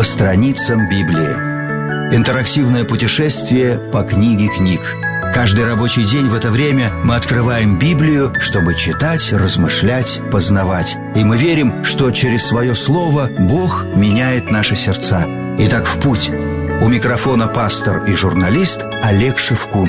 страницам Библии. Интерактивное путешествие по книге книг. Каждый рабочий день в это время мы открываем Библию, чтобы читать, размышлять, познавать. И мы верим, что через свое слово Бог меняет наши сердца. Итак, в путь. У микрофона пастор и журналист Олег Шевкун.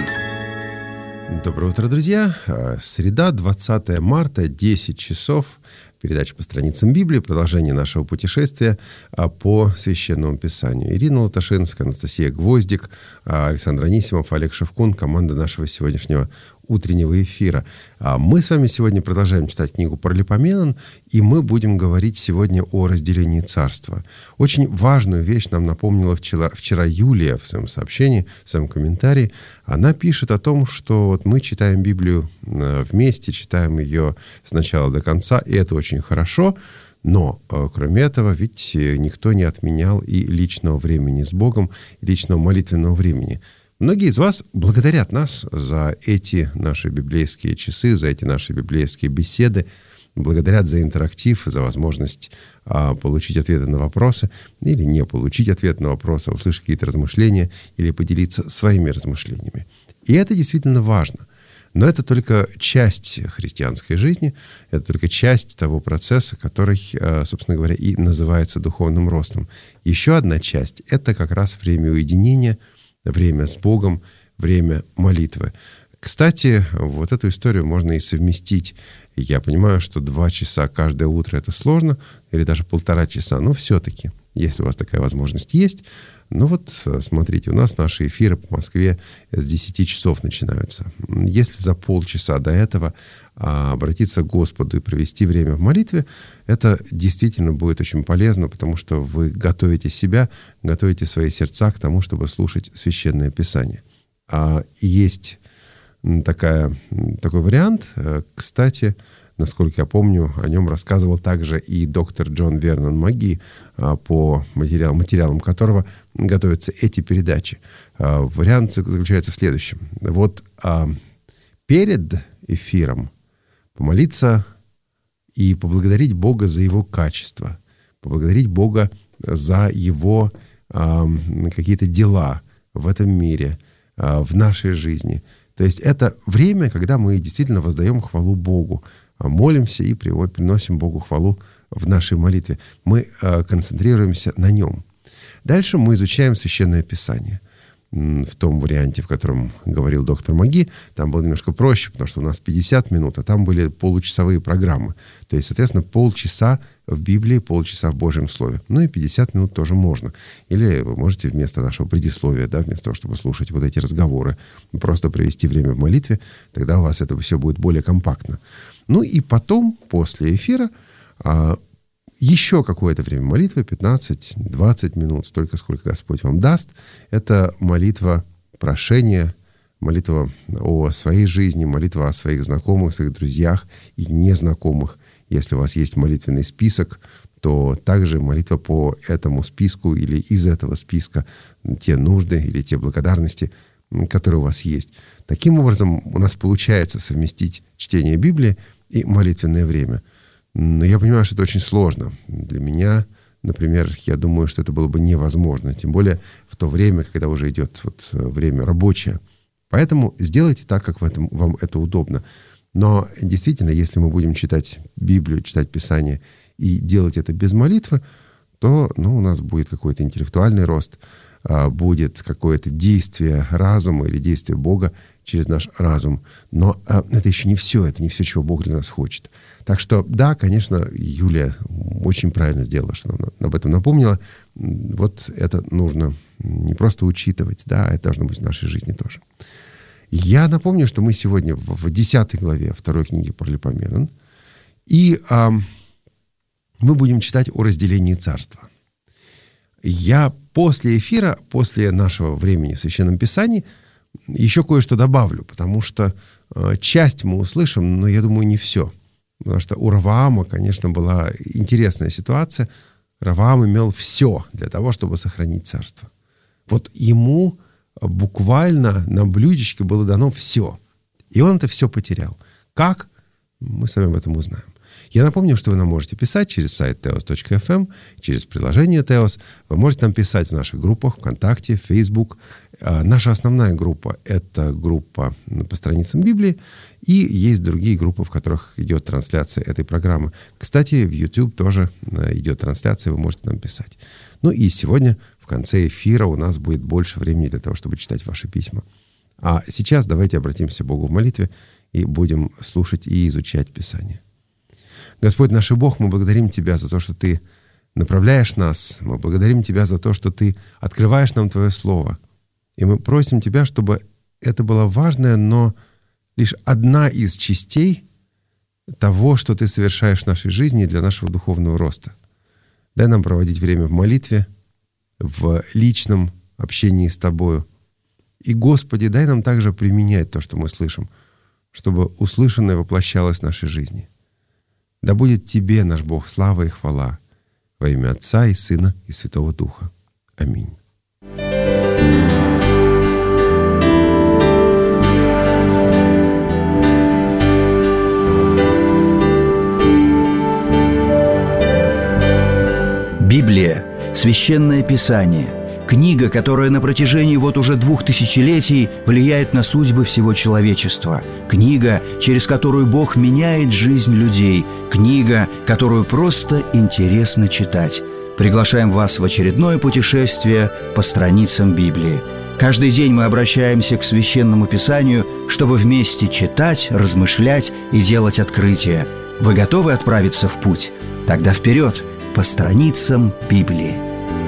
Доброе утро, друзья. Среда, 20 марта, 10 часов. Передача по страницам Библии, продолжение нашего путешествия по Священному Писанию. Ирина Латашинская, Анастасия Гвоздик, Александр Анисимов, Олег Шевкун, команда нашего сегодняшнего утреннего эфира. Мы с вами сегодня продолжаем читать книгу Паралипоменон, и мы будем говорить сегодня о разделении царства. Очень важную вещь нам напомнила вчера Юлия в своем сообщении, в своем комментарии. Она пишет о том, что вот мы читаем Библию вместе, читаем ее с начала до конца, и это очень хорошо. Но, кроме этого, ведь никто не отменял и личного времени с Богом, и личного молитвенного времени. Многие из вас благодарят нас за эти наши библейские часы, за эти наши библейские беседы, благодарят за интерактив, за возможность получить ответы на вопросы или не получить ответ на вопросы, услышать какие-то размышления или поделиться своими размышлениями. И это действительно важно. Но это только часть христианской жизни, это только часть того процесса, который, собственно говоря, и называется духовным ростом. Еще одна часть — это как раз время уединения, время с Богом, время молитвы. Кстати, вот эту историю можно и совместить. Я понимаю, что 2 часа каждое утро — это сложно, или даже 1,5 часа, но все-таки, если у вас такая возможность есть. Ну вот, смотрите, у нас наши эфиры по Москве с 10 часов начинаются. Если за полчаса до этого обратиться к Господу и провести время в молитве, это действительно будет очень полезно, потому что вы готовите себя, готовите свои сердца к тому, чтобы слушать Священное Писание. Есть такой вариант. Кстати, насколько я помню, о нем рассказывал также и доктор Джон Вернон Маги, по материалам которого готовятся эти передачи. Вариант заключается в следующем. Вот перед эфиром помолиться и поблагодарить Бога за Его качество, поблагодарить Бога за Его какие-то дела в этом мире, в нашей жизни. То есть это время, когда мы действительно воздаем хвалу Богу, молимся и приносим Богу хвалу в нашей молитве. Мы концентрируемся на Нем. Дальше мы изучаем Священное Писание. В том варианте, в котором говорил доктор Маги, там было немножко проще, потому что у нас 50 минут, а там были получасовые программы. То есть, соответственно, полчаса в Библии, полчаса в Божьем Слове. Ну и 50 минут тоже можно. Или вы можете вместо нашего предисловия, вместо того, чтобы слушать вот эти разговоры, просто провести время в молитве, тогда у вас это все будет более компактно. Ну и потом, после эфира, еще какое-то время молитвы, 15-20 минут, столько, сколько Господь вам даст. Это молитва прошения, молитва о своей жизни, молитва о своих знакомых, своих друзьях и незнакомых. Если у вас есть молитвенный список, то также молитва по этому списку или из этого списка те нужды или те благодарности, которые у вас есть. Таким образом, у нас получается совместить чтение Библии и молитвенное время. Но я понимаю, что это очень сложно. Для меня, например, я думаю, что это было бы невозможно. Тем более в то время, когда уже идет время рабочее. Поэтому сделайте так, как вам это удобно. Но действительно, если мы будем читать Библию, читать Писание и делать это без молитвы, то у нас будет какой-то интеллектуальный рост, будет какое-то действие разума или действие Бога через наш разум. Но это еще не все, это не все, чего Бог для нас хочет. Так что, да, конечно, Юлия очень правильно сделала, что нам об этом напомнила. Вот это нужно не просто учитывать, это должно быть в нашей жизни тоже. Я напомню, что мы сегодня в 10 главе 2 книги Паралипоменон, и мы будем читать о разделении царства. Я после эфира, после нашего времени в Священном Писании, еще кое-что добавлю, потому что часть мы услышим, но я думаю, не все. Потому что у Ровоама, конечно, была интересная ситуация. Ровоам имел все для того, чтобы сохранить царство. Вот ему буквально на блюдечке было дано все. И он это все потерял. Как? Мы с вами об этом узнаем. Я напомню, что вы нам можете писать через сайт teos.fm, через приложение Teos. Вы можете нам писать в наших группах ВКонтакте, Facebook. Наша основная группа – это группа по страницам Библии. И есть другие группы, в которых идет трансляция этой программы. Кстати, в YouTube тоже идет трансляция, вы можете нам писать. Ну и сегодня в конце эфира у нас будет больше времени для того, чтобы читать ваши письма. А сейчас давайте обратимся к Богу в молитве и будем слушать и изучать Писание. Господь наш и Бог, мы благодарим Тебя за то, что Ты направляешь нас. Мы благодарим Тебя за то, что Ты открываешь нам Твое Слово. И мы просим Тебя, чтобы это была важная, но лишь одна из частей того, что Ты совершаешь в нашей жизни для нашего духовного роста. Дай нам проводить время в молитве, в личном общении с Тобою. И, Господи, дай нам также применять то, что мы слышим, чтобы услышанное воплощалось в нашей жизни. Да будет Тебе, наш Бог, слава и хвала во имя Отца и Сына и Святого Духа. Аминь. Библия – священное писание, книга, которая на протяжении уже 2000 летий влияет на судьбы всего человечества, книга, через которую Бог меняет жизнь людей, книга, которую просто интересно читать. Приглашаем вас в очередное путешествие по страницам Библии. Каждый день мы обращаемся к Священному Писанию, чтобы вместе читать, размышлять и делать открытия. Вы готовы отправиться в путь? Тогда вперед, по страницам Библии.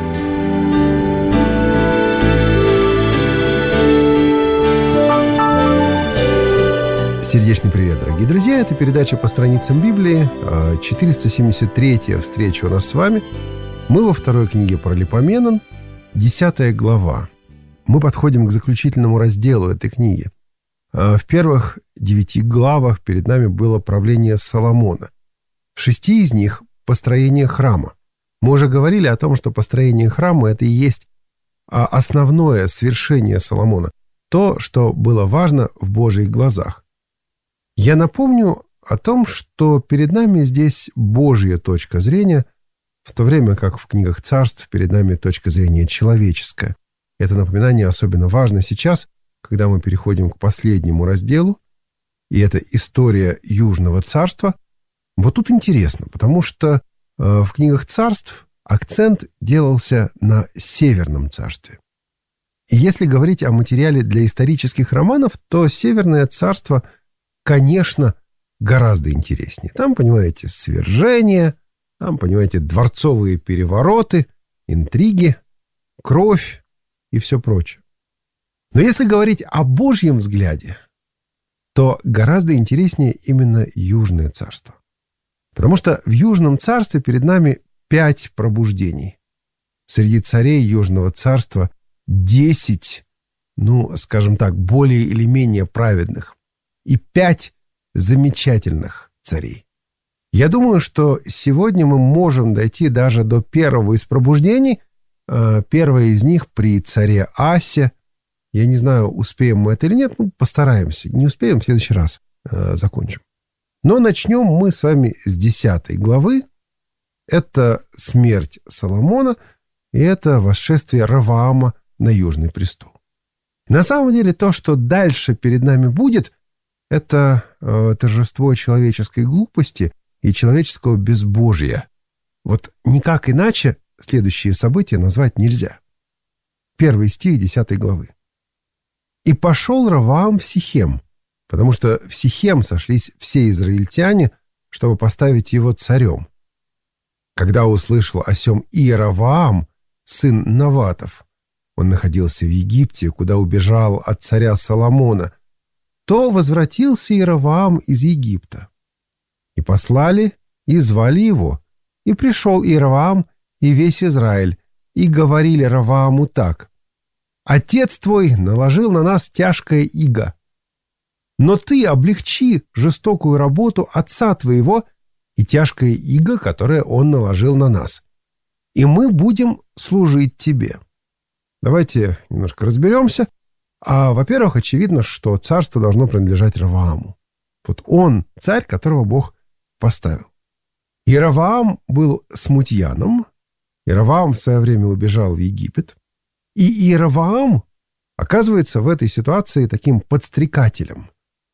Сердечный привет, дорогие друзья! Это передача по страницам Библии. 473-я встреча у нас с вами. Мы во второй книге Паралипоменон, 10 глава. Мы подходим к заключительному разделу этой книги. В первых 9 главах перед нами было правление Соломона. В 6 из них – построение храма. Мы уже говорили о том, что построение храма – это и есть основное свершение Соломона. То, что было важно в Божьих глазах. Я напомню о том, что перед нами здесь Божья точка зрения, в то время как в книгах царств перед нами точка зрения человеческая. Это напоминание особенно важно сейчас, когда мы переходим к последнему разделу, и это история Южного царства. Вот тут интересно, потому что в книгах царств акцент делался на Северном царстве. И если говорить о материале для исторических романов, то Северное царство, конечно, гораздо интереснее. Там, понимаете, свержение, там, понимаете, дворцовые перевороты, интриги, кровь и все прочее. Но если говорить о Божьем взгляде, то гораздо интереснее именно Южное царство. Потому что в Южном царстве перед нами 5 пробуждений. Среди царей Южного царства 10, скажем так, более или менее праведных. И 5 замечательных царей. Я думаю, что сегодня мы можем дойти даже до первого из пробуждений. Первое из них при царе Асе. Я не знаю, успеем мы это или нет, постараемся. Не успеем, в следующий раз закончим. Но начнем мы с вами с 10 главы. Это смерть Соломона, и это восшествие Ровоама на Южный престол. На самом деле то, что дальше перед нами будет, это торжество человеческой глупости и человеческого безбожия. Вот никак иначе следующие события назвать нельзя. 1 стих 10 главы. «И пошел Ровоам в Сихем, потому что в Сихем сошлись все израильтяне, чтобы поставить его царем. Когда услышал о сем Иеровоам, сын Наватов, он находился в Египте, куда убежал от царя Соломона, то возвратился Иеровоам из Египта. И послали, и звали его, и пришел Иеровоам и весь Израиль, и говорили Ровоаму так: «Отец твой наложил на нас тяжкое иго, но ты облегчи жестокую работу отца твоего и тяжкое иго, которое он наложил на нас, и мы будем служить тебе». Давайте немножко разберемся. Во-первых, очевидно, что царство должно принадлежать Ровоаму. Вот он царь, которого Бог поставил. Иеровоам был смутьяном. Иеровоам в свое время убежал в Египет. И Иеровоам оказывается в этой ситуации таким подстрекателем.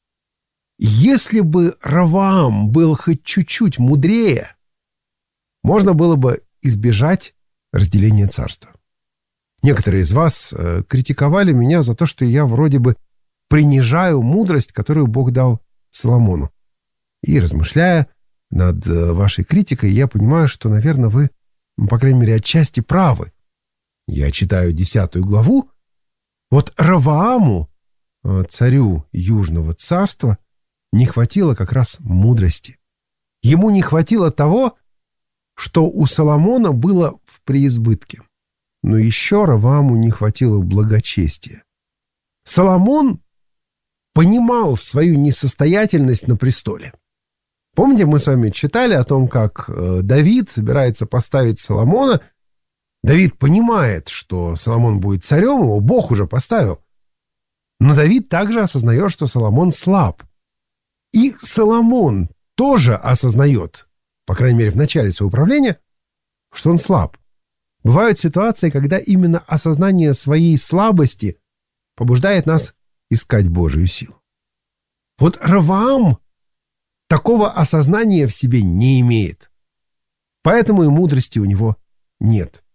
Если бы Ровоам был хоть чуть-чуть мудрее, можно было бы избежать разделения царства. Некоторые из вас критиковали меня за то, что я вроде бы принижаю мудрость, которую Бог дал Соломону. И размышляя над вашей критикой, я понимаю, что, наверное, вы, по крайней мере, отчасти правы. Я читаю 10 главу. Вот Ровоаму, царю Южного царства, не хватило как раз мудрости. Ему не хватило того, что у Соломона было в преизбытке. Но еще Ровоаму не хватило благочестия. Соломон понимал свою несостоятельность на престоле. Помните, мы с вами читали о том, как Давид собирается поставить Соломона. Давид понимает, что Соломон будет царем, его Бог уже поставил. Но Давид также осознает, что Соломон слаб. И Соломон тоже осознает, по крайней мере, в начале своего правления, что он слаб. Бывают ситуации, когда именно осознание своей слабости побуждает нас искать Божию силу. Вот Ровоам такого осознания в себе не имеет. Поэтому и мудрости у него нет.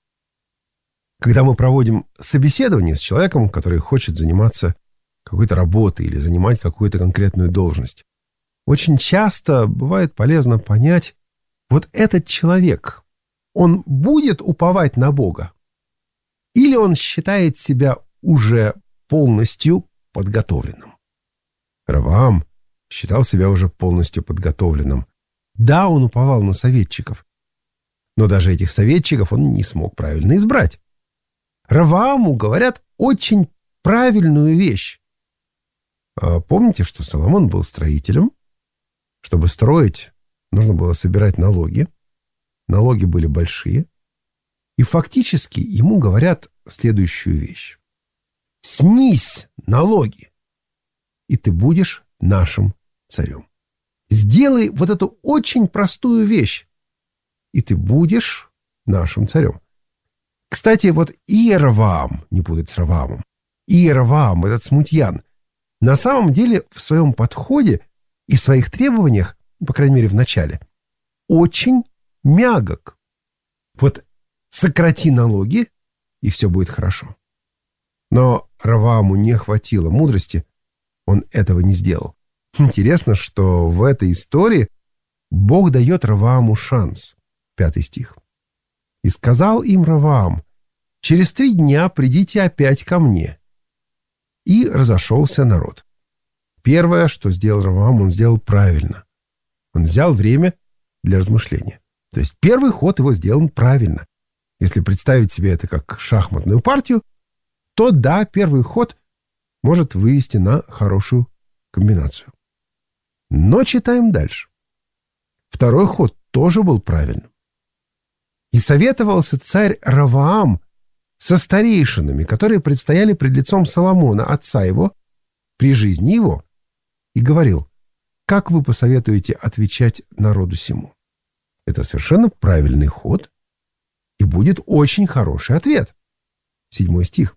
Когда мы проводим собеседование с человеком, который хочет заниматься какой-то работой или занимать какую-то конкретную должность, очень часто бывает полезно понять, вот этот человек, он будет уповать на Бога? Или он считает себя уже полностью подготовленным? Ровоам считал себя уже полностью подготовленным. Да, он уповал на советчиков, но даже этих советчиков он не смог правильно избрать. Ровоаму говорят очень правильную вещь. Помните, что Соломон был строителем? Чтобы строить, нужно было собирать налоги. Налоги были большие. И фактически ему говорят следующую вещь. Снизь налоги, и ты будешь нашим царем. Сделай вот эту очень простую вещь, и ты будешь нашим царем. Кстати, вот Иеровоам, не путать с Ровоамом, Иеровоам, этот смутьян, на самом деле в своем подходе и в своих требованиях, по крайней мере в начале, очень мягок. Вот сократи налоги, и все будет хорошо. Но Ровоаму не хватило мудрости, он этого не сделал. Интересно, что в этой истории Бог дает Ровоаму шанс. 5 стих. «И сказал им Ровоам: через 3 дня придите опять ко мне». И разошелся народ. Первое, что сделал Ровоам, он сделал правильно. Он взял время для размышления. То есть первый ход его сделан правильно. Если представить себе это как шахматную партию, то да, первый ход может вывести на хорошую комбинацию. Но читаем дальше. Второй ход тоже был правильным. И советовался царь Ровоам со старейшинами, которые предстояли пред лицом Соломона, отца его, при жизни его, и говорил: как вы посоветуете отвечать народу сему? Это совершенно правильный ход, и будет очень хороший ответ. 7 стих.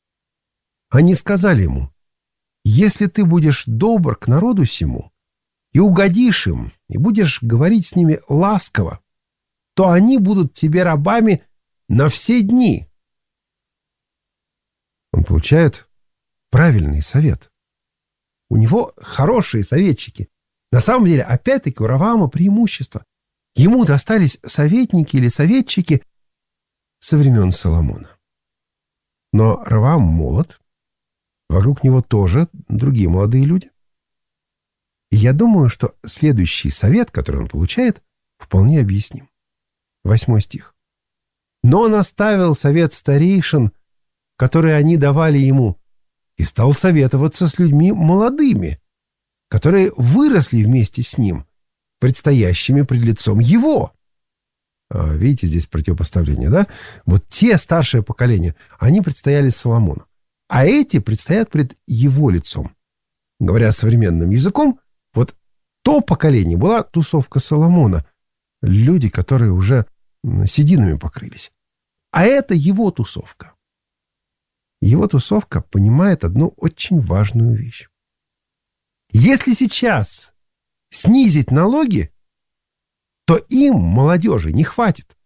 Они сказали ему: если ты будешь добр к народу сему, и угодишь им, и будешь говорить с ними ласково, то они будут тебе рабами на все дни. Он получает правильный совет. У него хорошие советчики. На самом деле, опять-таки, у Ровоама преимущество. Ему достались советники или советчики со времен Соломона. Но Ровоам молод. Вокруг него тоже другие молодые люди. И я думаю, что следующий совет, который он получает, вполне объясним. 8 стих. Но он оставил совет старейшин, которые они давали ему, и стал советоваться с людьми молодыми, которые выросли вместе с ним, предстоящими пред лицом его. Видите, здесь противопоставление, да? Вот те, старшее поколение, они предстояли Соломону, а эти предстоят пред его лицом. Говоря современным языком, вот то поколение была тусовка Соломона. люди, которые уже сединами покрылись. А это его тусовка. Его тусовка понимает одну очень важную вещь. Если сейчас снизить налоги, то им, молодежи, не хватит.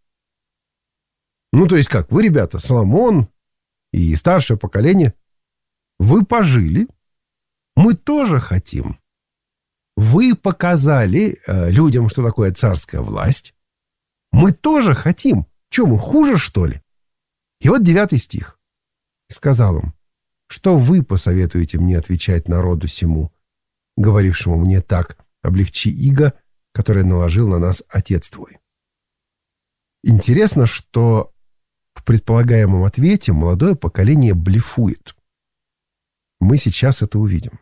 Ну, то есть как, вы, ребята, Соломон и старшее поколение, вы пожили, мы тоже хотим. Вы показали людям, что такое царская власть. Мы тоже хотим. Че, мы хуже, что ли? И вот 9 стих. И сказал им: что вы посоветуете мне отвечать народу сему, говорившему мне так: облегчи иго, которое наложил на нас отец твой. Интересно, что в предполагаемом ответе молодое поколение блефует. Мы сейчас это увидим.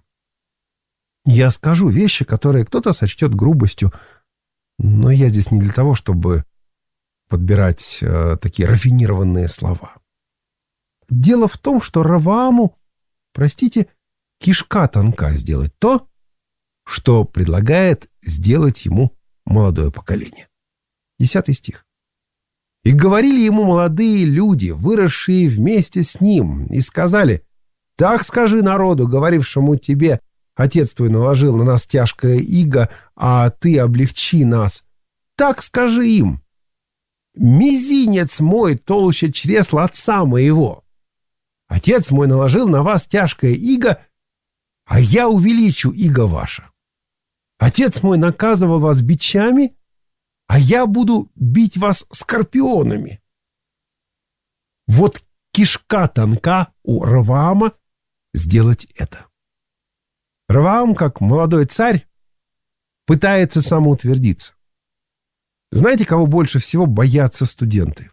Я скажу вещи, которые кто-то сочтет грубостью, но я здесь не для того, чтобы подбирать такие рафинированные слова. Дело в том, что Ровоаму, простите, кишка тонка сделать то, что предлагает сделать ему молодое поколение. 10 стих. «И говорили ему молодые люди, выросшие вместе с ним, и сказали: так скажи народу, говорившему тебе: отец твой наложил на нас тяжкое иго, а ты облегчи нас. Так скажи им: мизинец мой толще чресла отца моего. Отец мой наложил на вас тяжкое иго, а я увеличу иго ваше. Отец мой наказывал вас бичами, а я буду бить вас скорпионами». Вот кишка тонка у Ровоама сделать это. Ровоам, как молодой царь, пытается самоутвердиться. Знаете, кого больше всего боятся студенты?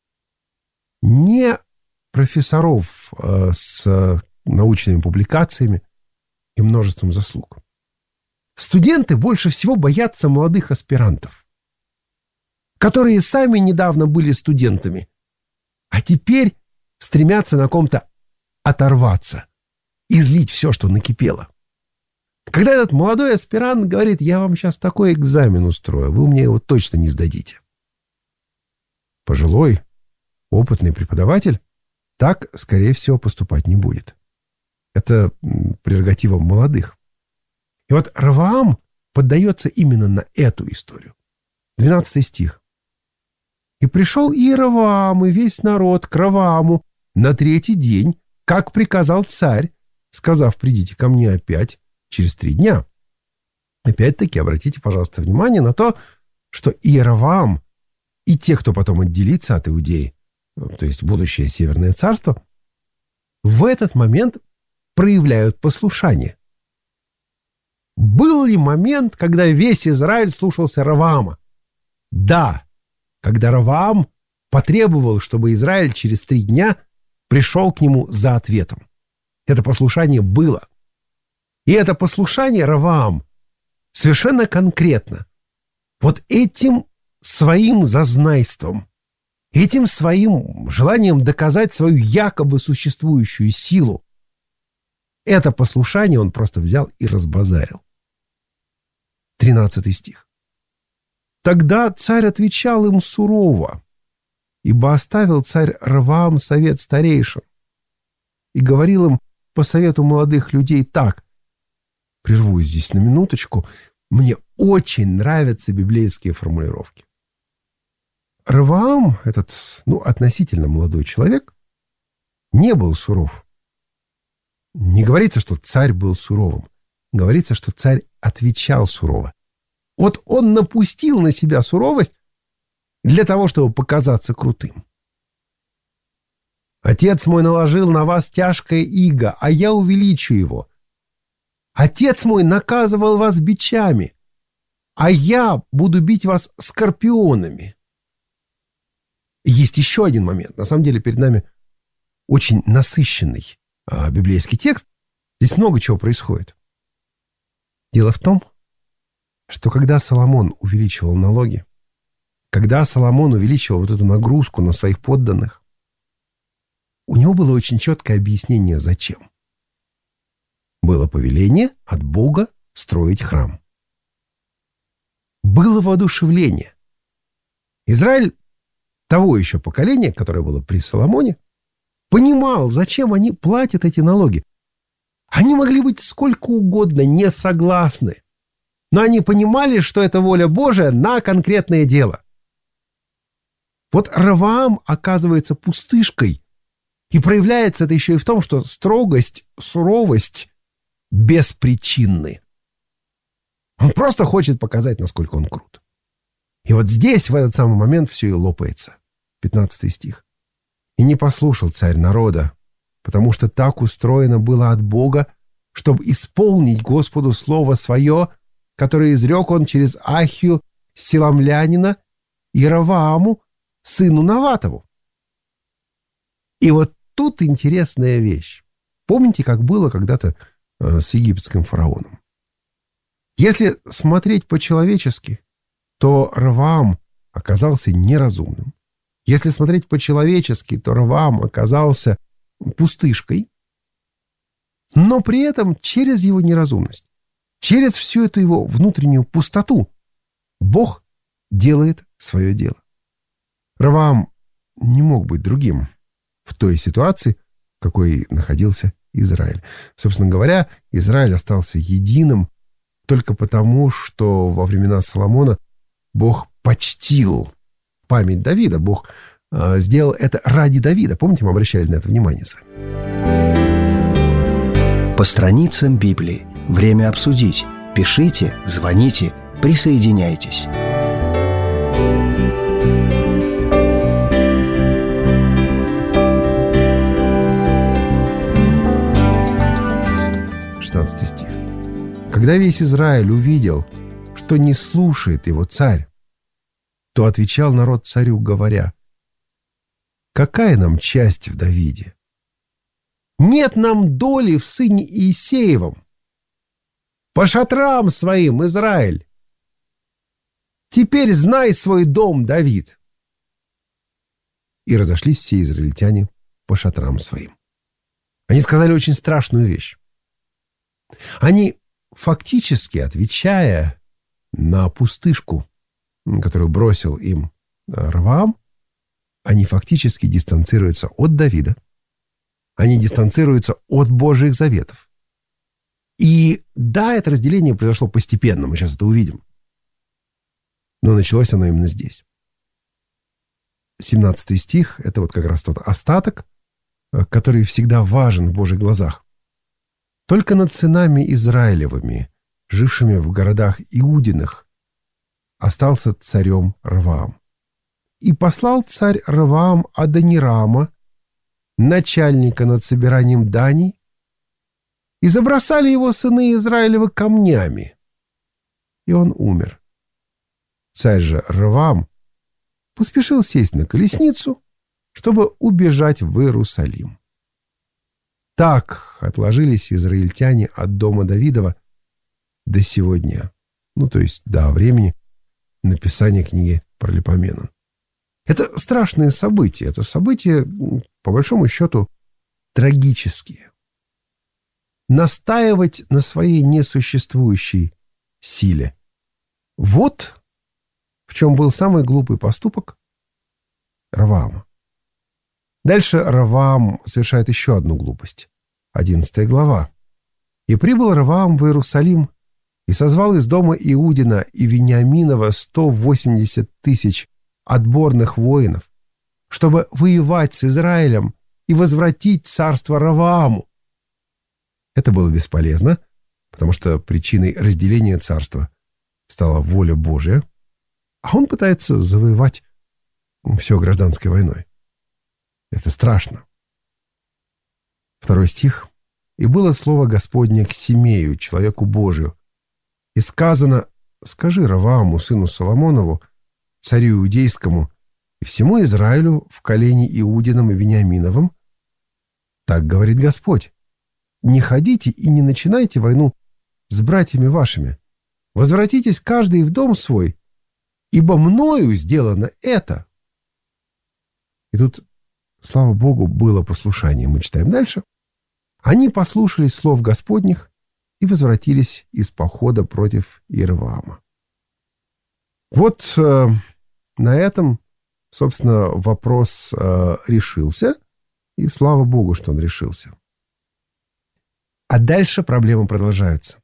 Не профессоров с научными публикациями и множеством заслуг. Студенты больше всего боятся молодых аспирантов, которые сами недавно были студентами, а теперь стремятся на ком-то оторваться, излить все, что накипело. Когда этот молодой аспирант говорит: я вам сейчас такой экзамен устрою, вы мне его точно не сдадите. Пожилой, опытный преподаватель так, скорее всего, поступать не будет. Это прерогатива молодых. И вот Ровоам поддается именно на эту историю. 12 стих. «И пришел Иеровоам и весь народ к Ровоаму на 3-й день, как приказал царь, сказав: придите ко мне опять через 3 дня». Опять-таки, обратите, пожалуйста, внимание на то, что Иеровоам и те, кто потом отделится от Иудеи, то есть будущее Северное царство, в этот момент проявляют послушание. Был ли момент, когда весь Израиль слушался Ровоама? Да, когда Ровоам потребовал, чтобы Израиль через 3 дня пришел к нему за ответом. Это послушание было. И это послушание Ровоам совершенно конкретно вот этим своим зазнайством, этим своим желанием доказать свою якобы существующую силу, это послушание он просто взял и разбазарил. 13 стих. «Тогда царь отвечал им сурово, ибо оставил царь Ровоам совет старейшин, и говорил им по совету молодых людей так». Прервусь здесь на минуточку. Мне очень нравятся библейские формулировки. Ровоам, этот, относительно молодой человек, не был суров. Не говорится, что царь был суровым. Говорится, что царь отвечал сурово. Вот он напустил на себя суровость для того, чтобы показаться крутым. «Отец мой наложил на вас тяжкое иго, а я увеличу его. Отец мой наказывал вас бичами, а я буду бить вас скорпионами». Есть еще один момент. На самом деле перед нами очень насыщенный библейский текст. Здесь много чего происходит. Дело в том, что когда Соломон увеличивал налоги, когда Соломон увеличивал вот эту нагрузку на своих подданных, у него было очень четкое объяснение, зачем. Было повеление от Бога строить храм. Было воодушевление. Израиль того еще поколения, которое было при Соломоне, понимал, зачем они платят эти налоги. Они могли быть сколько угодно не согласны, но они понимали, что это воля Божия на конкретное дело. Вот Ровоам оказывается пустышкой, и проявляется это еще и в том, что строгость, суровость беспричинны. Он просто хочет показать, насколько он крут. И вот здесь, в этот самый момент, все и лопается. 15 стих. «И не послушал царь народа, потому что так устроено было от Бога, чтобы исполнить Господу слово свое, которое изрек он через Ахию, Силамлянина, и Ровоаму, сыну Наватову». И вот тут интересная вещь. Помните, как было когда-то с египетским фараоном? Если смотреть по-человечески, то Ровоам оказался неразумным. Если смотреть по-человечески, то Ровоам оказался пустышкой, но при этом через его неразумность, через всю эту его внутреннюю пустоту Бог делает свое дело. Ровоам не мог быть другим в той ситуации, в какой находился Израиль. Собственно говоря, Израиль остался единым только потому, что во времена Соломона Бог почтил память Давида. Бог сделал это ради Давида. Помните, мы обращали на это внимание с вами? По страницам Библии. Время обсудить. Пишите, звоните, присоединяйтесь. Стих. «Когда весь Израиль увидел, что не слушает его царь, то отвечал народ царю, говоря: какая нам часть в Давиде? Нет нам доли в сыне Иисеевом. По шатрам своим, Израиль! Теперь знай свой дом, Давид!» И разошлись все израильтяне по шатрам своим. Они сказали очень страшную вещь. Они, фактически отвечая на пустышку, которую бросил им Ровоам, они фактически дистанцируются от Давида, они дистанцируются от Божьих заветов. И да, это разделение произошло постепенно, мы сейчас это увидим. Но началось оно именно здесь. 17 стих — это вот как раз тот остаток, который всегда важен в Божьих глазах. «Только над сынами Израилевыми, жившими в городах Иудиных, остался царем Ровоам. И послал царь Ровоам Адонирама, начальника над собиранием даний, и забросали его сыны Израилевы камнями, и он умер. Царь же Ровоам поспешил сесть на колесницу, чтобы убежать в Иерусалим. Так отложились израильтяне от дома Давидова до сего дня, то есть до времени написания книги Паралипоменон. Это страшные события, это события, по большому счету, трагические. Настаивать на своей несуществующей силе. Вот в чем был самый глупый поступок Ровоама. Дальше Ровоам совершает еще одну глупость. 11 глава. «И прибыл Ровоам в Иерусалим, и созвал из дома Иудина и Вениаминова 180 тысяч отборных воинов, чтобы воевать с Израилем и возвратить царство Ровоаму». Это было бесполезно, потому что причиной разделения царства стала воля Божия, а он пытается завоевать все гражданской войной. Это страшно. 2 стих. «И было слово Господне к Семею, человеку Божию, и сказано: скажи Ровоаму, сыну Соломонову, царю иудейскому, и всему Израилю в колене Иудином и Вениаминовом: так говорит Господь: не ходите и не начинайте войну с братьями вашими. Возвратитесь каждый в дом свой, ибо мною сделано это». И тут, слава Богу, было послушание. Мы читаем дальше. «Они послушались слов Господних и возвратились из похода против Иеровоама». Вот на этом, собственно, вопрос решился, и слава Богу, что он решился. А дальше проблемы продолжаются.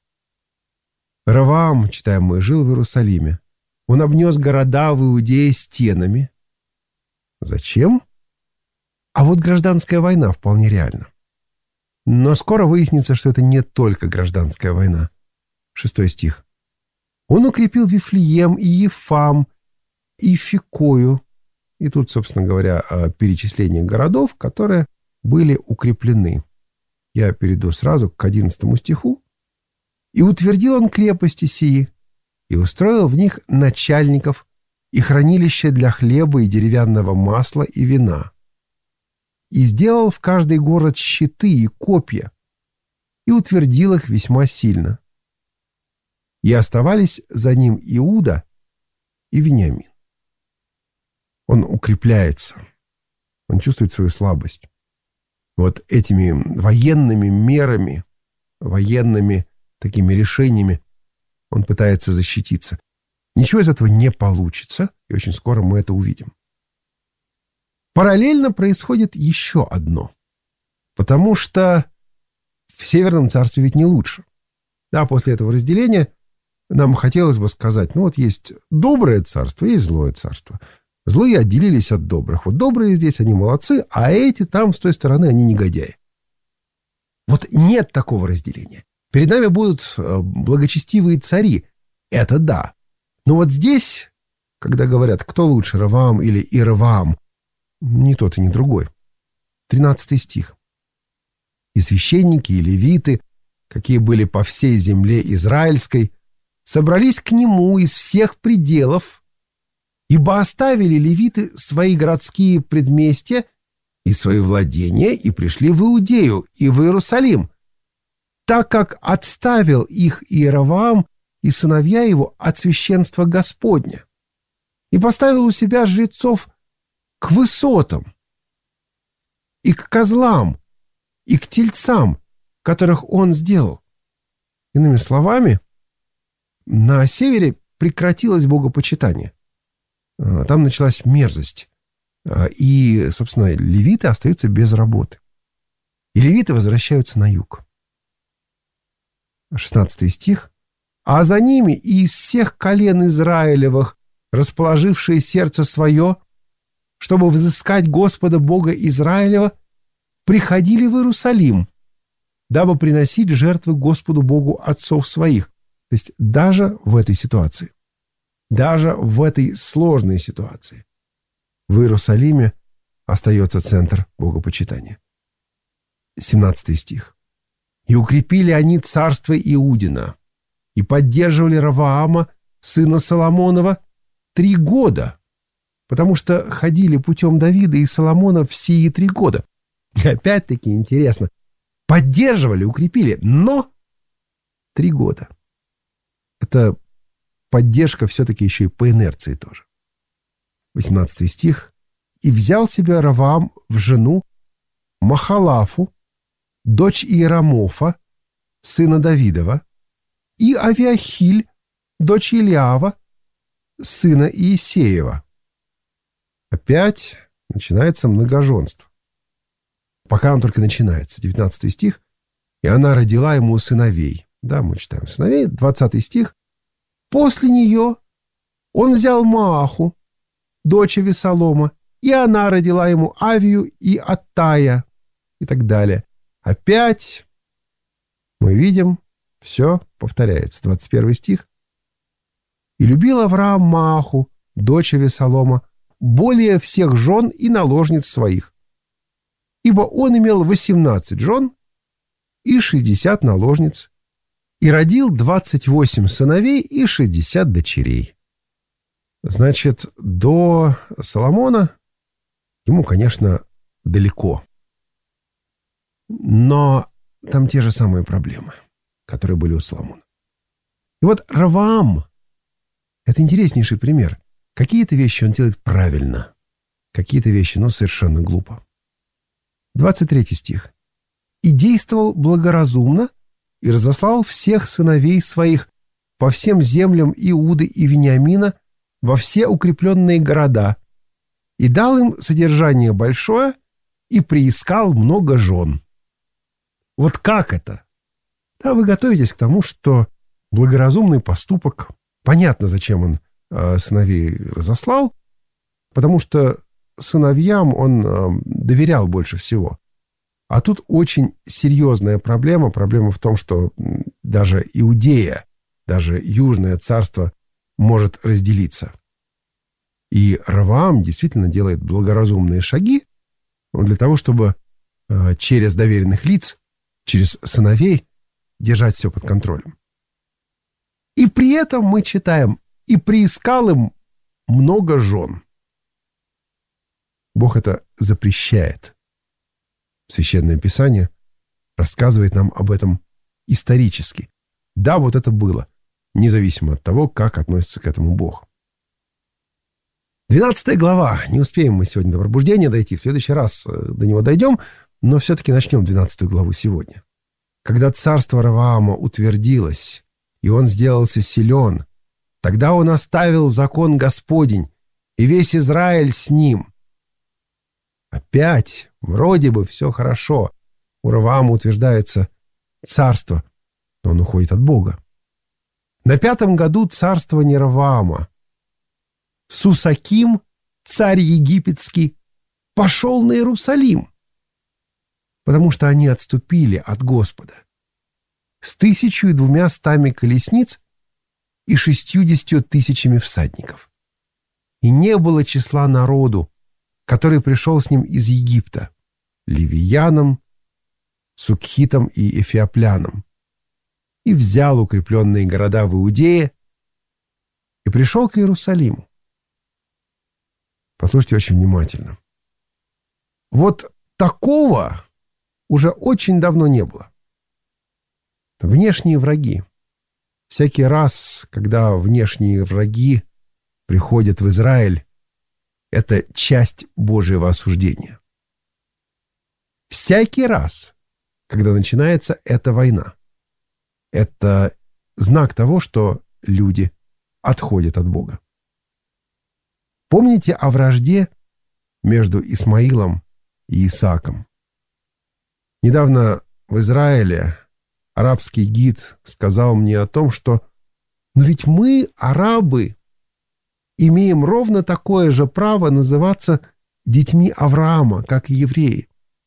Ровоам, читаем мы, жил в Иерусалиме. Он обнес города в Иудее стенами. Зачем? А вот гражданская война вполне реальна. Но скоро выяснится, что это не только гражданская война. 6 стих. Он укрепил Вифлеем и Ефам, и Фикою. И тут, собственно говоря, перечисление городов, которые были укреплены. Я перейду сразу к 11 стиху. «И утвердил он крепости сии, и устроил в них начальников и хранилища для хлеба и деревянного масла и вина. И сделал в каждый город щиты и копья, и утвердил их весьма сильно. И оставались за ним Иуда и Вениамин». Он укрепляется, он чувствует свою слабость. Вот этими военными мерами, военными такими решениями он пытается защититься. Ничего из этого не получится, и очень скоро мы это увидим. Параллельно происходит еще одно. Потому что в Северном царстве ведь не лучше. Да, после этого разделения нам хотелось бы сказать, ну вот есть доброе царство, есть злое царство. Злые отделились от добрых. Вот добрые здесь, они молодцы, а эти там, с той стороны, они негодяи. Вот нет такого разделения. Перед нами будут благочестивые цари. Это да. Но вот здесь, когда говорят, кто лучше, Ровоам или Иеровоам, ни тот и ни другой. 13 стих. «И священники, и левиты, какие были по всей земле израильской, собрались к нему из всех пределов, ибо оставили левиты свои городские предместья и свои владения и пришли в Иудею и в Иерусалим, так как отставил их Иеровоам и сыновья его от священства Господня, и поставил у себя жрецов к высотам, и к козлам, и к тельцам, которых он сделал». Иными словами, на севере прекратилось богопочитание. Там началась мерзость. И, собственно, левиты остаются без работы. И левиты возвращаются на юг. 16 стих. «А за ними и из всех колен Израилевых, расположившие сердце свое, чтобы взыскать Господа Бога Израилева, приходили в Иерусалим, дабы приносить жертвы Господу Богу отцов своих». То есть даже в этой ситуации, даже в этой сложной ситуации в Иерусалиме остается центр богопочитания. 17 стих. «И укрепили они царство Иудина, и поддерживали Ровоама, сына Соломонова, 3 года, потому что ходили путем Давида и Соломона в сии 3 года». И опять-таки интересно. Поддерживали, укрепили, но 3 года. Это поддержка все-таки еще и по инерции тоже. 18 стих. «И взял себе Ровоам в жену Махалафу, дочь Иерамофа, сына Давидова, и Авиахиль, дочь Илиава, сына Иисеева». Опять начинается многоженство. Пока он только начинается. 19 стих. «И она родила ему сыновей». Да, мы читаем сыновей. 20 стих. «После нее он взял Мааху, дочь Авесолома, и она родила ему Авию и Аттая», и так далее. Опять мы видим, все повторяется. 21 стих. «И любил Авраам Мааху, дочь Авесолома, более всех жен и наложниц своих, ибо он имел 18 жен и 60 наложниц, и родил 28 сыновей и 60 дочерей». Значит, до Соломона ему, конечно, далеко. Но там те же самые проблемы, которые были у Соломона. И вот Ровоам — это интереснейший пример. Какие-то вещи он делает правильно, какие-то вещи, совершенно глупо. 23 стих. «И действовал благоразумно, и разослал всех сыновей своих по всем землям Иуды и Вениамина во все укрепленные города, и дал им содержание большое, и приискал много жен. Вот как это? Да, вы готовитесь к тому, что благоразумный поступок, понятно, зачем он сыновей разослал, потому что сыновьям он доверял больше всего. А тут очень серьезная проблема. Проблема в том, что даже Иудея, даже Южное царство может разделиться. И Ровоам действительно делает благоразумные шаги для того, чтобы через доверенных лиц, через сыновей держать все под контролем. И при этом мы читаем: «И приискал им много жен». Бог это запрещает. Священное Писание рассказывает нам об этом исторически. Да, вот это было, независимо от того, как относится к этому Бог. 12 глава. Не успеем мы сегодня до пробуждения дойти. В следующий раз до него дойдем, но все-таки начнем 12 главу сегодня. Когда царство Ровоама утвердилось, и он сделался силен, тогда он оставил закон Господень, и весь Израиль с ним. Опять, вроде бы все хорошо. У Ровоама утверждается царство, но он уходит от Бога. На 5-м году царствования Ровоама Сусаким, царь египетский, пошел на Иерусалим, потому что они отступили от Господа с 1200 колесниц и 60 тысячами всадников. И не было числа народу, который пришел с ним из Египта, ливиянам, сукхитам и эфиоплянам, и взял укрепленные города в Иудее и пришел к Иерусалиму. Послушайте очень внимательно. Вот такого уже очень давно не было. Внешние враги. Всякий раз, когда внешние враги приходят в Израиль, это часть Божьего осуждения. Всякий раз, когда начинается эта война, это знак того, что люди отходят от Бога. Помните о вражде между Исмаилом и Исааком? Недавно в Израиле арабский гид сказал мне о том, что «но ведь мы, арабы, имеем ровно такое же право называться детьми Авраама, как и евреи».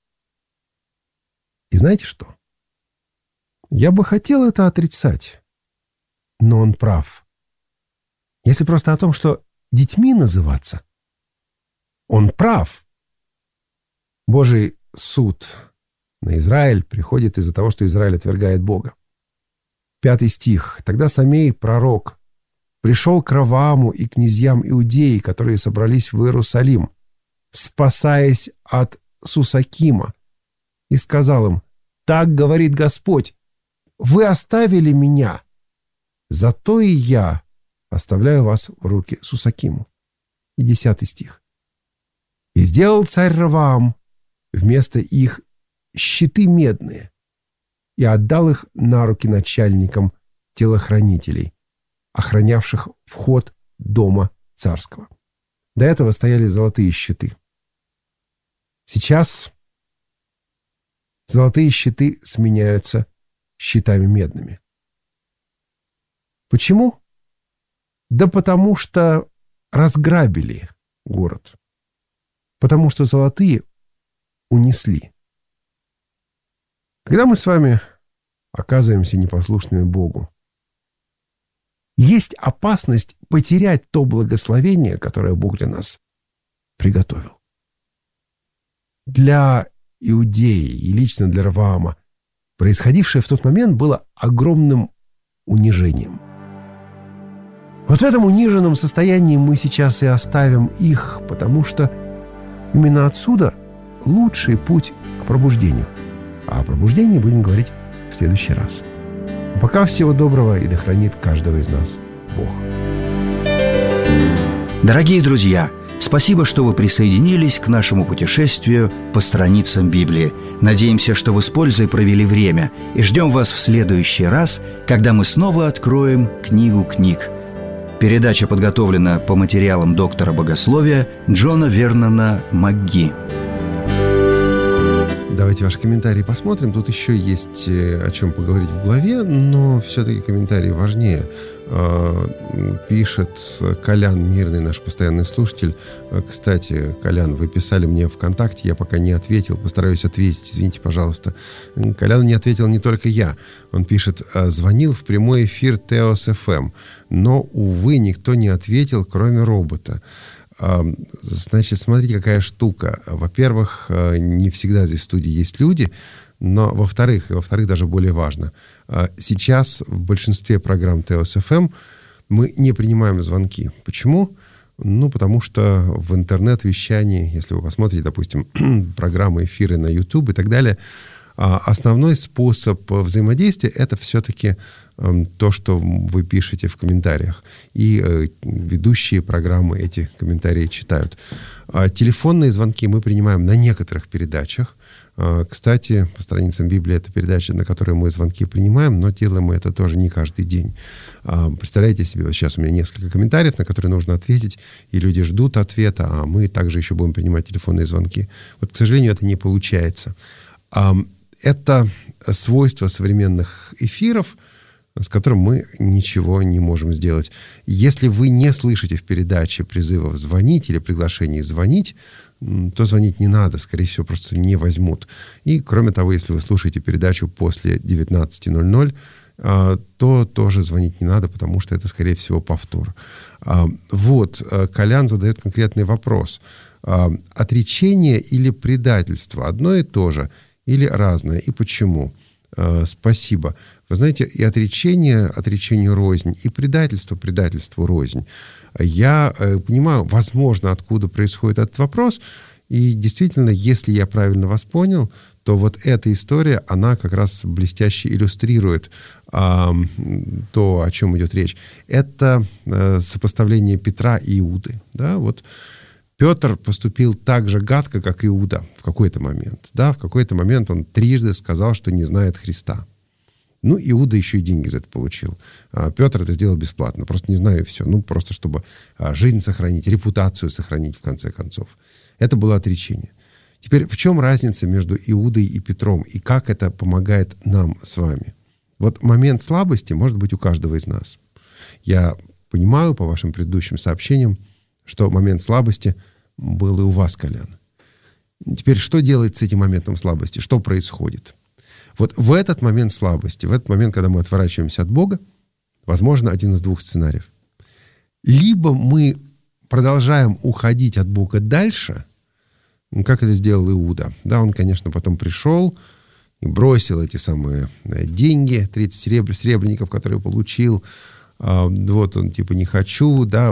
И знаете что? Я бы хотел это отрицать, но он прав. Если просто о том, что детьми называться, он прав. Божий суд на Израиль приходит из-за того, что Израиль отвергает Бога. 5 стих. «Тогда Самей, пророк, пришел к Ровоаму и князьям Иудеи, которые собрались в Иерусалим, спасаясь от Сусакима, и сказал им: так говорит Господь, вы оставили меня, зато и я оставляю вас в руки Сусакиму». И 10 стих. «И сделал царь Ровоам вместо их щиты медные, и отдал их на руки начальникам телохранителей, охранявших вход дома царского. До этого стояли золотые щиты. Сейчас золотые щиты сменяются щитами медными. Почему? Да потому что разграбили город. Потому что золотые унесли. Когда мы с вами оказываемся непослушными Богу, есть опасность потерять то благословение, которое Бог для нас приготовил. Для Иудеи и лично для Ровоама происходившее в тот момент было огромным унижением. Вот в этом униженном состоянии мы сейчас и оставим их, потому что именно отсюда лучший путь к пробуждению. А о пробуждении будем говорить в следующий раз. Пока всего доброго, и да хранит каждого из нас Бог. Дорогие друзья, спасибо, что вы присоединились к нашему путешествию по страницам Библии. Надеемся, что вы с пользой провели время, и ждем вас в следующий раз, когда мы снова откроем книгу книг. Передача подготовлена по материалам доктора богословия Джона Вернона МcGee. Давайте ваши комментарии посмотрим. Тут еще есть о чем поговорить в главе, но все-таки комментарии важнее. Пишет Колян Мирный, наш постоянный слушатель. Кстати, Колян, вы писали мне ВКонтакте, я пока не ответил, постараюсь ответить, извините, пожалуйста. Колян не ответил не только я. Он пишет: звонил в прямой эфир Теос ФМ, но, увы, никто не ответил, кроме робота. Значит, смотрите, какая штука. Во-первых, не всегда здесь в студии есть люди, но во-вторых, даже более важно, сейчас в большинстве программ Теос ФМ мы не принимаем звонки. Почему? Потому что в интернет-вещании, если вы посмотрите, допустим, программы, эфиры на YouTube и так далее, основной способ взаимодействия — это все-таки то, что вы пишете в комментариях. И ведущие программы эти комментарии читают. Телефонные звонки мы принимаем на некоторых передачах. Кстати, по страницам Библии это передача, на которой мы звонки принимаем, но делаем мы это тоже не каждый день. Представляете себе, вот сейчас у меня несколько комментариев, на которые нужно ответить, и люди ждут ответа, а мы также еще будем принимать телефонные звонки. Вот, к сожалению, это не получается. Это свойство современных эфиров, с которым мы ничего не можем сделать. Если вы не слышите в передаче призывов звонить или приглашений звонить, то звонить не надо, скорее всего, просто не возьмут. И, кроме того, если вы слушаете передачу после 19:00, то тоже звонить не надо, потому что это, скорее всего, повтор. Вот, Колян задает конкретный вопрос. Отречение или предательство? Одно и то же или разное? И почему? Спасибо. Вы знаете, и отречению рознь, и предательству рознь. Я понимаю, возможно, откуда происходит этот вопрос, и действительно, если я правильно вас понял, то вот эта история, она как раз блестяще иллюстрирует то, о чем идет речь. Это сопоставление Петра и Иуды. Да, вот Петр поступил так же гадко, как Иуда в какой-то момент. Да, в какой-то момент он трижды сказал, что не знает Христа. Иуда еще и деньги за это получил. Петр это сделал бесплатно. Просто не знаю, и все. Просто чтобы жизнь сохранить, репутацию сохранить, в конце концов. Это было отречение. Теперь, в чем разница между Иудой и Петром? И как это помогает нам с вами? Вот момент слабости может быть у каждого из нас. Я понимаю по вашим предыдущим сообщениям, что момент слабости был и у вас, Колян. Теперь, что делать с этим моментом слабости? Что происходит? Вот в этот момент слабости, в этот момент, когда мы отворачиваемся от Бога, возможно, один из двух сценариев. Либо мы продолжаем уходить от Бога дальше, как это сделал Иуда. Да, он, конечно, потом пришел и бросил эти самые деньги, 30 серебряников, которые получил. Вот он типа не хочу, да,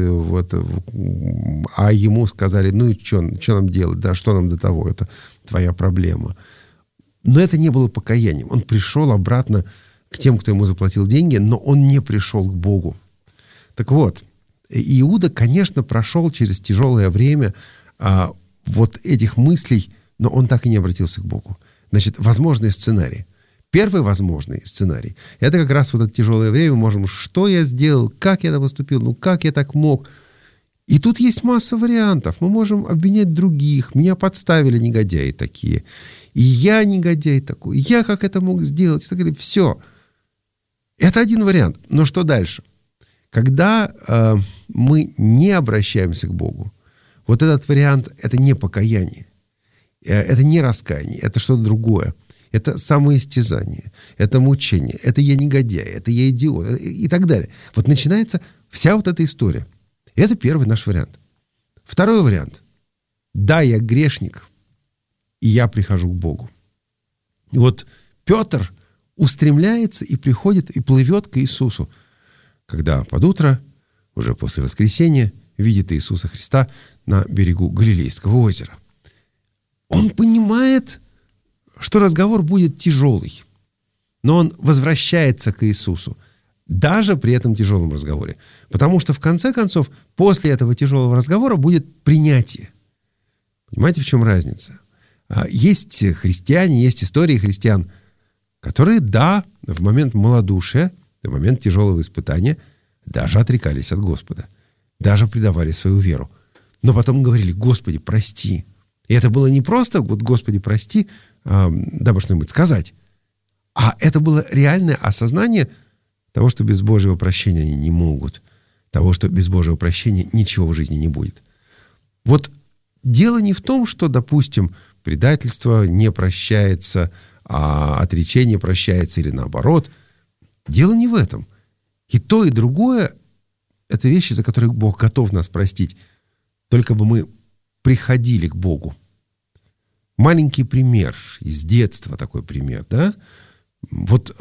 а ему сказали, и что нам делать, да, что нам до того, это твоя проблема. Но это не было покаянием. Он пришел обратно к тем, кто ему заплатил деньги, но он не пришел к Богу. Так вот, Иуда, конечно, прошел через тяжелое время вот этих мыслей, но он так и не обратился к Богу. Значит, возможный сценарий. Первый возможный сценарий — это как раз вот это тяжелое время. Мы можем, что я сделал, как я поступил, как я так мог. И тут есть масса вариантов. Мы можем обвинять других. Меня подставили негодяи такие. И я негодяй такой. Я как это мог сделать? И так далее. Все. Это один вариант. Но что дальше? Когда мы не обращаемся к Богу, вот этот вариант — это не покаяние. Это не раскаяние. Это что-то другое. Это самоистязание, это мучение, это я негодяй, это я идиот и так далее. Вот начинается вся вот эта история. Это первый наш вариант. Второй вариант. Да, я грешник, и я прихожу к Богу. И вот Петр устремляется и приходит, и плывет к Иисусу, когда под утро, уже после воскресения, видит Иисуса Христа на берегу Галилейского озера. Он понимает, что разговор будет тяжелый, но он возвращается к Иисусу, даже при этом тяжелом разговоре. Потому что, в конце концов, после этого тяжелого разговора будет принятие. Понимаете, в чем разница? Есть христиане, есть истории христиан, которые, да, в момент малодушия, в момент тяжелого испытания даже отрекались от Господа, даже предавали свою веру. Но потом говорили: Господи, прости. И это было не просто вот Господи, прости, дабы что-нибудь сказать, а это было реальное осознание того, что без Божьего прощения они не могут, того, что без Божьего прощения ничего в жизни не будет. Вот дело не в том, что, допустим, предательство не прощается, а отречение прощается или наоборот. Дело не в этом. И то, и другое — это вещи, за которые Бог готов нас простить. Только бы мы приходили к Богу. Маленький пример из детства, такой пример, да? Вот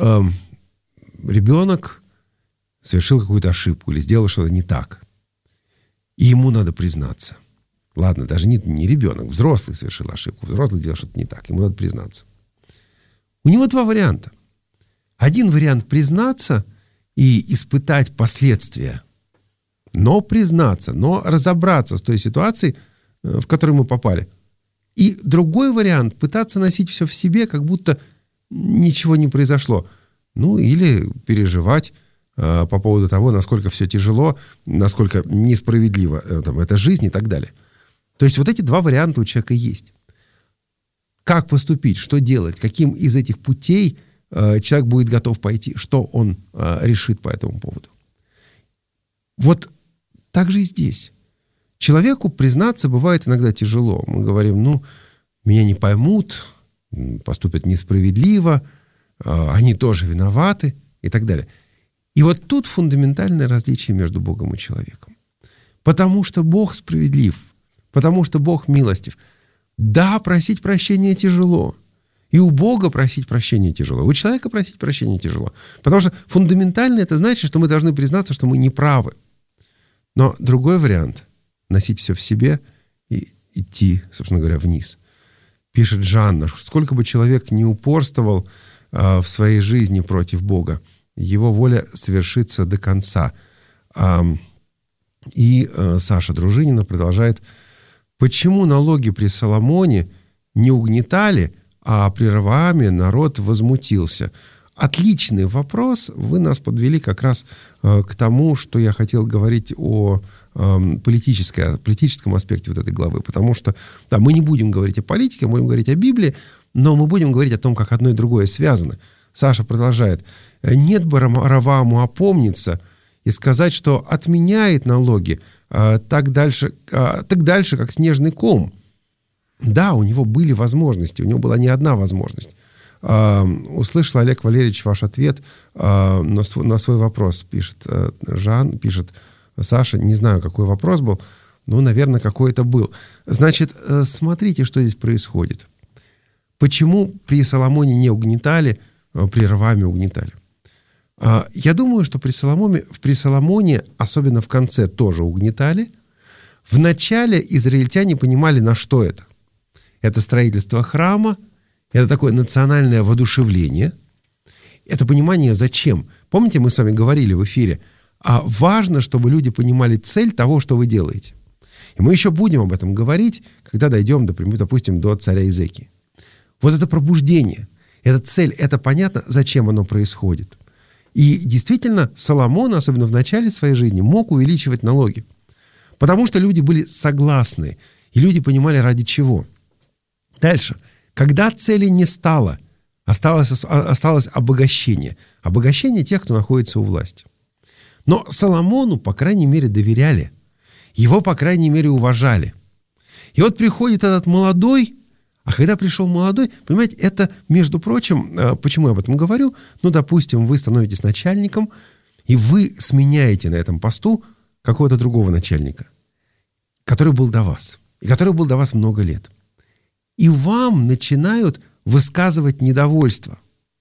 ребенок совершил какую-то ошибку или сделал что-то не так. И ему надо признаться. Ладно, даже не ребенок, взрослый совершил ошибку, взрослый делал что-то не так, ему надо признаться. У него два варианта. Один вариант — признаться и испытать последствия. Но признаться, но разобраться с той ситуацией, в которую мы попали. И другой вариант — пытаться носить все в себе, как будто ничего не произошло. Ну, или переживать по поводу того, насколько все тяжело, насколько несправедливо эта жизнь и так далее. То есть вот эти два варианта у человека есть. Как поступить, что делать, каким из этих путей человек будет готов пойти, что он решит по этому поводу. Вот так же и здесь. Человеку признаться бывает иногда тяжело. Мы говорим: меня не поймут, поступят несправедливо, они тоже виноваты и так далее. И вот тут фундаментальное различие между Богом и человеком. Потому что Бог справедлив, потому что Бог милостив. Да, просить прощения тяжело. И у Бога просить прощения тяжело. У человека просить прощения тяжело. Потому что фундаментально это значит, что мы должны признаться, что мы не правы. Но другой вариант — носить все в себе и идти, собственно говоря, вниз. Пишет Жанна: сколько бы человек ни упорствовал в своей жизни против Бога, его воля совершится до конца. И Саша Дружинина продолжает: почему налоги при Соломоне не угнетали, а при Равааме народ возмутился? Отличный вопрос. Вы нас подвели как раз к тому, что я хотел говорить о политическом аспекте вот этой главы. Потому что, да, мы не будем говорить о политике, мы будем говорить о Библии, но мы будем говорить о том, как одно и другое связано. Саша продолжает: нет бы Равааму опомниться и сказать, что отменяет налоги так дальше, как снежный ком. Да, у него были возможности, у него была не одна возможность. Услышал, Олег Валерьевич, ваш ответ на свой вопрос, пишет Жан, пишет Саша. Не знаю, какой вопрос был, но, наверное, какой-то был. Значит, смотрите, что здесь происходит. Почему при Соломоне не угнетали, при Равааме угнетали? Я думаю, что при Соломоне, особенно в конце, тоже угнетали. В начале израильтяне понимали, на что это. Это строительство храма, это такое национальное воодушевление. Это понимание зачем. Помните, мы с вами говорили в эфире, важно, чтобы люди понимали цель того, что вы делаете. И мы еще будем об этом говорить, когда дойдем, допустим, до царя Изекии. Вот это пробуждение, это цель, это понятно, зачем оно происходит. И действительно, Соломон, особенно в начале своей жизни, мог увеличивать налоги. Потому что люди были согласны, и люди понимали, ради чего. Дальше. Когда цели не стало, осталось обогащение. Обогащение тех, кто находится у власти. Но Соломону, по крайней мере, доверяли. Его, по крайней мере, уважали. И вот приходит этот молодой, а когда пришел молодой, понимаете, это, между прочим, почему я об этом говорю? Допустим, вы становитесь начальником, и вы сменяете на этом посту какого-то другого начальника, который был до вас, и который был до вас много лет. И вам начинают высказывать недовольство.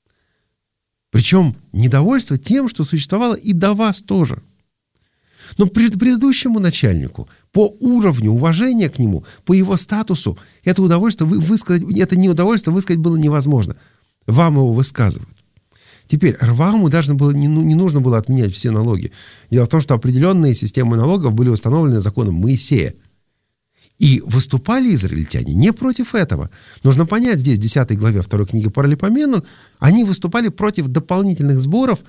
Причем недовольство тем, что существовало и до вас тоже. Но предыдущему начальнику, по уровню уважения к нему, по его статусу, это неудовольствие высказать было невозможно. Вам его высказывают. Теперь Равааму даже не нужно было отменять все налоги. Дело в том, что определенные системы налогов были установлены законом Моисея. И выступали израильтяне не против этого. Нужно понять, здесь в 10 главе 2 книги Паралипоменон, они выступали против дополнительных сборов,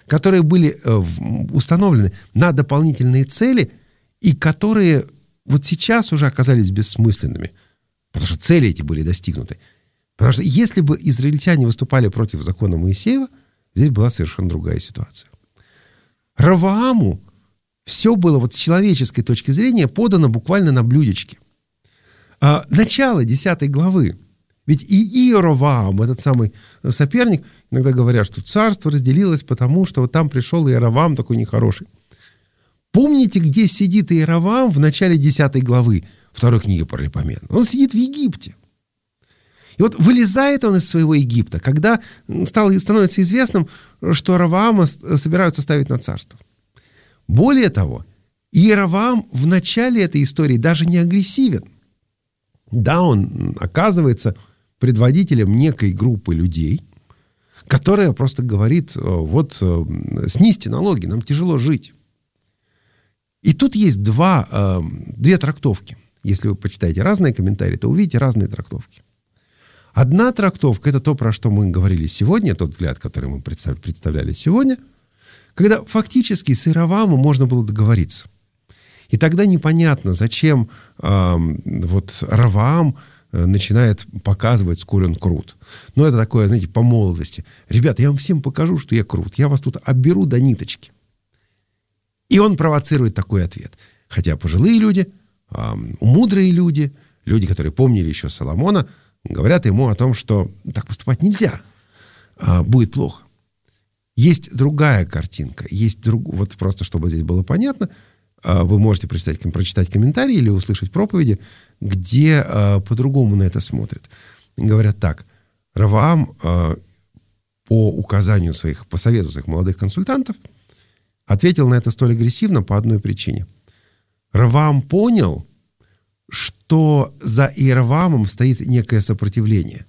которые были установлены на дополнительные цели и которые вот сейчас уже оказались бессмысленными, потому что цели эти были достигнуты. Потому что если бы израильтяне выступали против закона Моисеева, здесь была совершенно другая ситуация. Ровоаму все было вот с человеческой точки зрения подано буквально на блюдечке. Начало 10 главы. Ведь и Иеровоам, этот самый соперник, иногда говорят, что царство разделилось, потому что вот там пришел Иеровоам такой нехороший. Помните, где сидит Иеровоам в начале 10 главы 2 книги Паралипоменон? Он сидит в Египте. И вот вылезает он из своего Египта, когда становится известным, что Ровоама собираются ставить на царство. Более того, Иеровоам в начале этой истории даже не агрессивен. Да, он оказывается предводителем некой группы людей, которая просто говорит, вот снизьте налоги, нам тяжело жить. И тут есть две трактовки. Если вы почитаете разные комментарии, то увидите разные трактовки. Одна трактовка – это то, про что мы говорили сегодня, тот взгляд, который мы представляли сегодня, когда фактически с Иеровоамом можно было договориться. И тогда непонятно, зачем вот Ровоам начинает показывать, сколь он крут. Но это такое, знаете, по молодости. Ребята, я вам всем покажу, что я крут. Я вас тут обберу до ниточки. И он провоцирует такой ответ. Хотя пожилые люди, мудрые люди, люди, которые помнили еще Соломона, говорят ему о том, что так поступать нельзя, будет плохо. Есть другая картинка, вот просто чтобы здесь было понятно, вы можете прочитать комментарии или услышать проповеди, где по-другому на это смотрят. Говорят так: Ровоам по совету своих молодых консультантов ответил на это столь агрессивно по одной причине. Ровоам понял, что за Иеровоамом стоит некое сопротивление,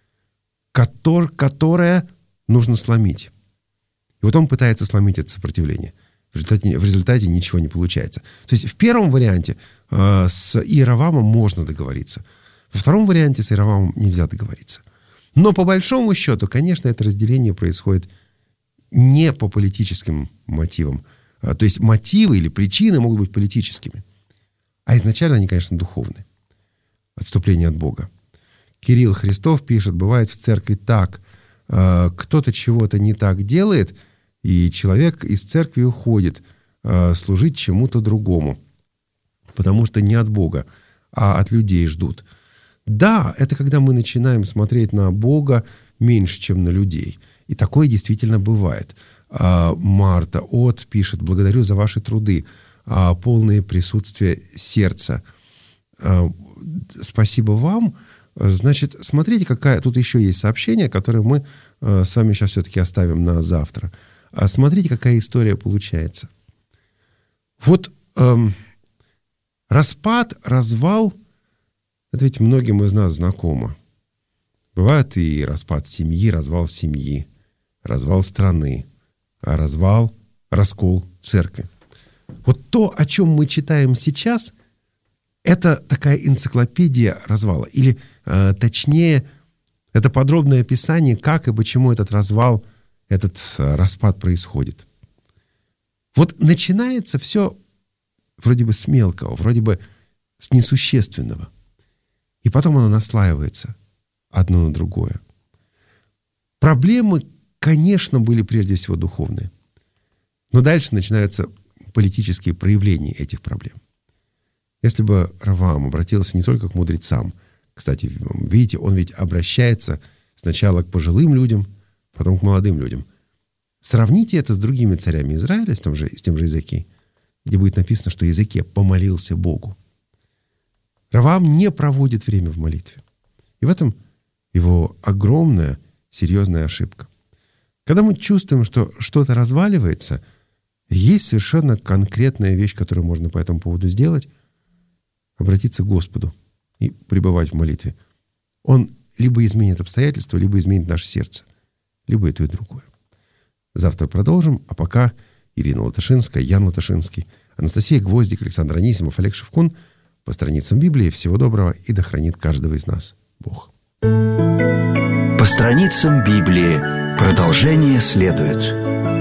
которое нужно сломить. И вот он пытается сломить это сопротивление. В результате ничего не получается. То есть в первом варианте с Иеровоамом можно договориться. Во втором варианте с Иеровоамом нельзя договориться. Но по большому счету, конечно, это разделение происходит не по политическим мотивам. То есть мотивы или причины могут быть политическими. А изначально они, конечно, духовны. Отступление от Бога. Кирилл Христов пишет: бывает в церкви так, кто-то чего-то не так делает, и человек из церкви уходит служить чему-то другому, потому что не от Бога, а от людей ждут. Да, это когда мы начинаем смотреть на Бога меньше, чем на людей. И такое действительно бывает. Марта От пишет: благодарю за ваши труды, полное присутствие сердца. Спасибо вам. Значит, смотрите, тут еще есть сообщение, которое мы с вами сейчас все-таки оставим на завтра. Смотрите, какая история получается. Вот распад, развал, это ведь многим из нас знакомо. Бывает и распад семьи, развал страны, раскол церкви. Вот то, о чем мы читаем сейчас, это такая энциклопедия развала. Или, точнее, это подробное описание, как и почему этот развал, этот распад происходит. Вот начинается все вроде бы с мелкого, вроде бы с несущественного. И потом оно наслаивается одно на другое. Проблемы, конечно, были прежде всего духовные. Но дальше начинаются политические проявления этих проблем. Если бы Ровоам обратился не только к мудрецам, кстати, видите, он ведь обращается сначала к пожилым людям, потом к молодым людям. Сравните это с другими царями Израиля, с тем же Иезекией, где будет написано, что Иезекия помолился Богу. Ровоам не проводит время в молитве. И в этом его огромная, серьезная ошибка. Когда мы чувствуем, что что-то разваливается, есть совершенно конкретная вещь, которую можно по этому поводу сделать: обратиться к Господу и пребывать в молитве. Он либо изменит обстоятельства, либо изменит наше сердце. Либо и то, и другое. Завтра продолжим, а пока Ирина Латышинская, Ян Латышинский, Анастасия Гвоздик, Александр Анисимов, Олег Шевкун. По страницам Библии. Всего доброго, и да хранит каждого из нас Бог. По страницам Библии. Продолжение следует.